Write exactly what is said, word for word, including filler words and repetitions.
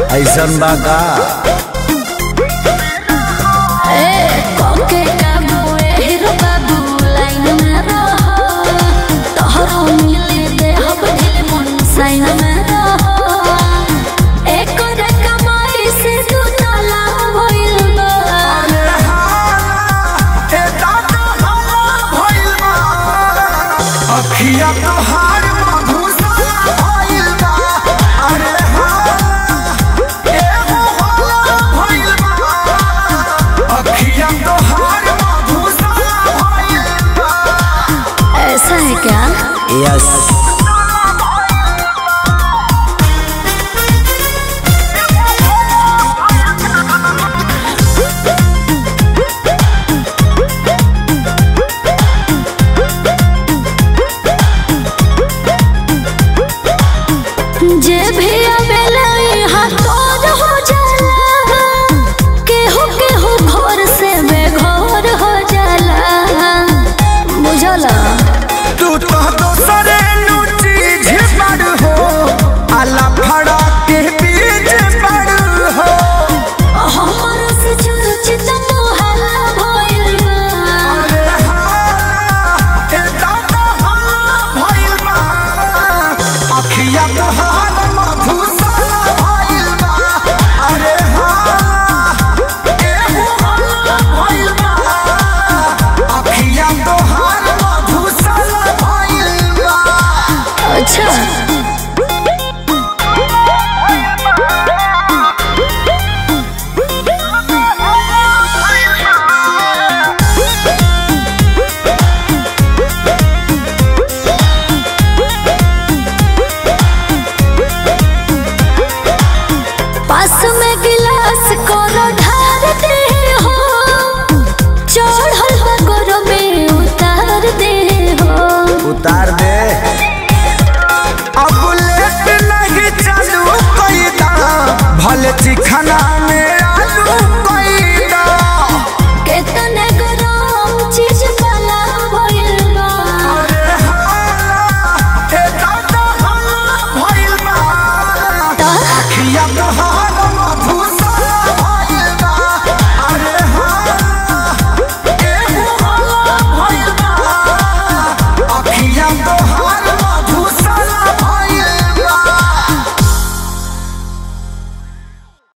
ऐसन बा का अखिया तोहार मधुशाला भइल बा। अरे हाँ एगो होला भइल बा। अखिया तोहार मधुशाला भइल बा। ऐसा है क्या? यस जे भी आवेला यहाँ तोर हो जाला, केहू केहू घर से बेघर हो जाला, बुझला? तू तो दोसरे नु चीज बड़ हो, आला फड़ा के बीज बड़ हो। हमर से सुरक्षित मोहल्ला भइल बा। अरे हाँ ए दादा हाँ भइल बा। अखिया तोहार मधुशाला भइल बा। अरे हाँ एगो होला भइल बा। अखिया तोहार मधुशाला भइल बा। अच्छा पास में गिलास कोनो ढार दे हो, चढ़ल बगोर में उतार दे हो। उतार दे अब लेट नहीं चालू कइदा भले चिखना में